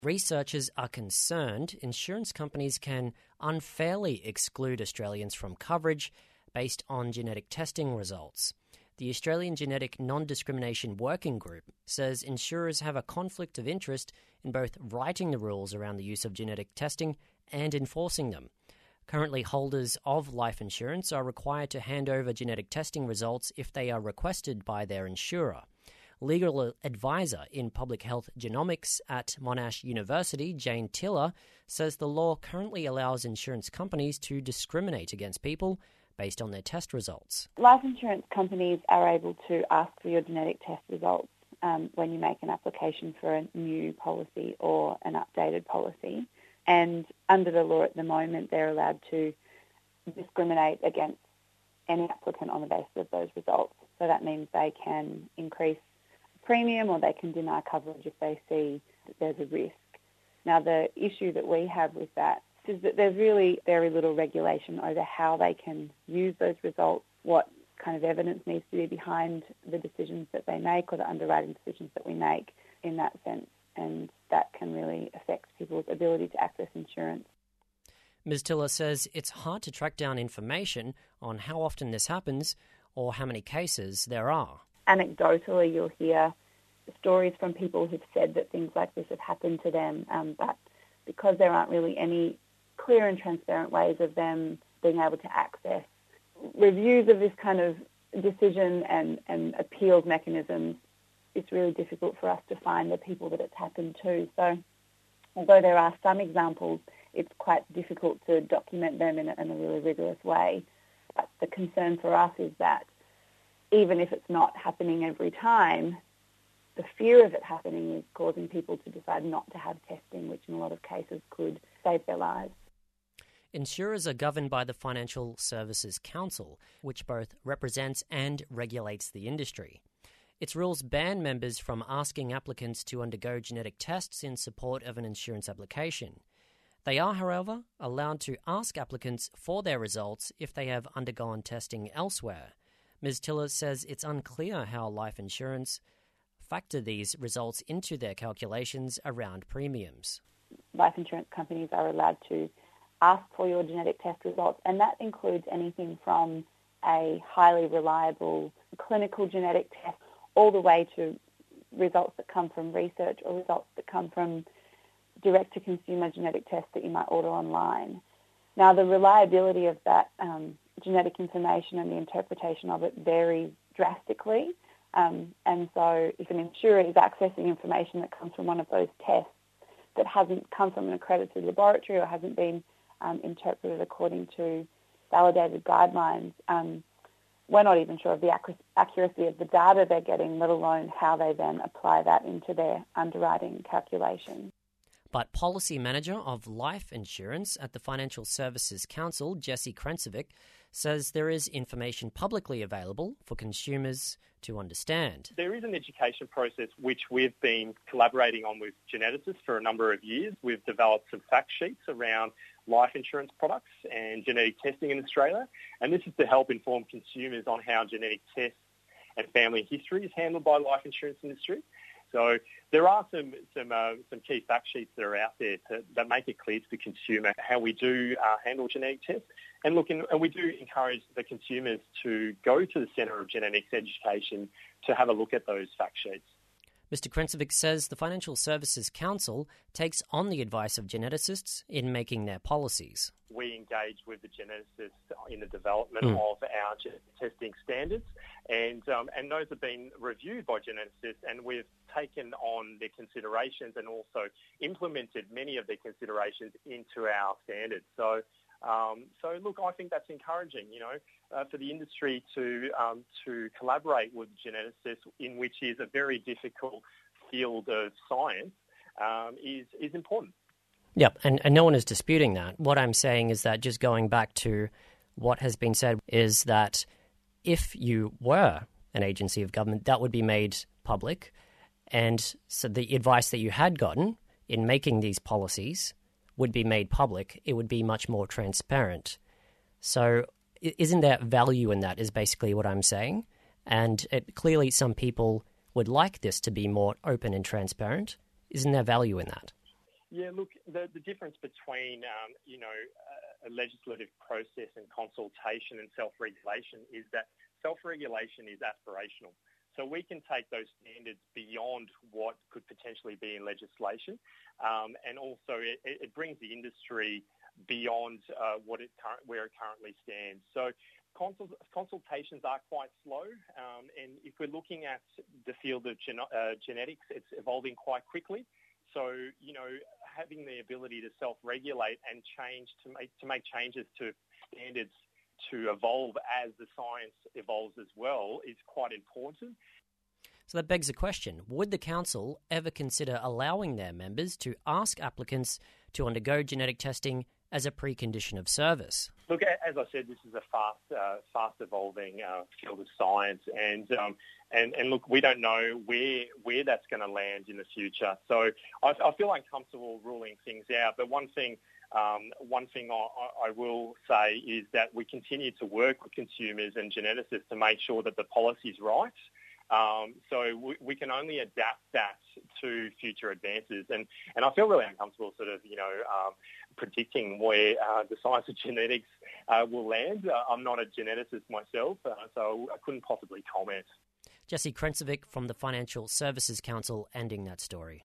Researchers are concerned insurance companies can unfairly exclude Australians from coverage based on genetic testing results. The Australian Genetic Non-Discrimination Working Group says insurers have a conflict of interest in both writing the rules around the use of genetic testing and enforcing them. Currently, holders of life insurance are required to hand over genetic testing results if they are requested by their insurer. Legal advisor in public health genomics at Monash University, Jane Tiller, says the law currently allows insurance companies to discriminate against people based on their test results. Life insurance companies are able to ask for your genetic test results when you make an application for a new policy or an updated policy. And under the law at the moment, they're allowed to discriminate against any applicant on the basis of those results. So that means they can increase premium or they can deny coverage if they see that there's a risk. Now, the issue that we have with that is that there's really very little regulation over how they can use those results, what kind of evidence needs to be behind the decisions that they make or the underwriting decisions that we make in that sense. And that can really affect people's ability to access insurance. Ms. Tiller says it's hard to track down information on how often this happens or how many cases there are. Anecdotally, you'll hear stories from people who've said that things like this have happened to them, but because there aren't really any clear and transparent ways of them being able to access reviews of this kind of decision and appeals mechanisms, it's really difficult for us to find the people that it's happened to. So although there are some examples, it's quite difficult to document them in a really rigorous way. But the concern for us is that even if it's not happening every time, the fear of it happening is causing people to decide not to have testing, which in a lot of cases could save their lives. Insurers are governed by the Financial Services Council, which both represents and regulates the industry. Its rules ban members from asking applicants to undergo genetic tests in support of an insurance application. They are, however, allowed to ask applicants for their results if they have undergone testing elsewhere. Ms. Tiller says it's unclear how life insurance factor these results into their calculations around premiums. Life insurance companies are allowed to ask for your genetic test results, and that includes anything from a highly reliable clinical genetic test all the way to results that come from research or results that come from direct-to-consumer genetic tests that you might order online. Now, the reliability of that genetic information and the interpretation of it varies drastically. And so if an insurer is accessing information that comes from one of those tests that hasn't come from an accredited laboratory or hasn't been interpreted according to validated guidelines, we're not even sure of the accuracy of the data they're getting, let alone how they then apply that into their underwriting calculations. But Policy Manager of Life Insurance at the Financial Services Council, Jessie Krencevic, says there is information publicly available for consumers to understand. There is an education process which we've been collaborating on with geneticists for a number of years. We've developed some fact sheets around life insurance products and genetic testing in Australia, and this is to help inform consumers on how genetic tests and family history is handled by life insurance industry. So there are some key fact sheets that are out there that make it clear to the consumer how we do handle genetic tests. And we do encourage the consumers to go to the Centre of Genetics Education to have a look at those fact sheets. Mr. Krencevic says the Financial Services Council takes on the advice of geneticists in making their policies. We engage with the geneticists in the development of our testing standards, and those have been reviewed by geneticists, and we've taken on their considerations and also implemented many of their considerations into our standards. So look, I think that's encouraging, for the industry to collaborate with geneticists, in which is a very difficult field of science, is important. Yep, and no one is disputing that. What I'm saying is that, just going back to what has been said, is that if you were an agency of government, that would be made public, and so the advice that you had gotten in making these policies would be made public. It would be much more transparent. So isn't there value in that, is basically what I'm saying. And clearly some people would like this to be more open and transparent. Isn't there value in that? Yeah, look, the difference between, a legislative process and consultation and self-regulation is that self-regulation is aspirational. So we can take those standards beyond what could potentially be in legislation, and also it brings the industry beyond where it currently stands. So consultations are quite slow, and if we're looking at the field of genetics, it's evolving quite quickly. So, having the ability to self-regulate and to make changes to standards to evolve as the science evolves as well is quite important. So that begs the question, would the council ever consider allowing their members to ask applicants to undergo genetic testing as a precondition of service? Look, as I said, this is a fast evolving field of science, and look, we don't know where that's going to land in the future. So I feel uncomfortable ruling things out. But one thing I will say is that we continue to work with consumers and geneticists to make sure that the policy is right. So we can only adapt that to future advances. And I feel really uncomfortable predicting where the science of genetics will land. I'm not a geneticist myself, so I couldn't possibly comment. Jesse Krencevic from the Financial Services Council ending that story.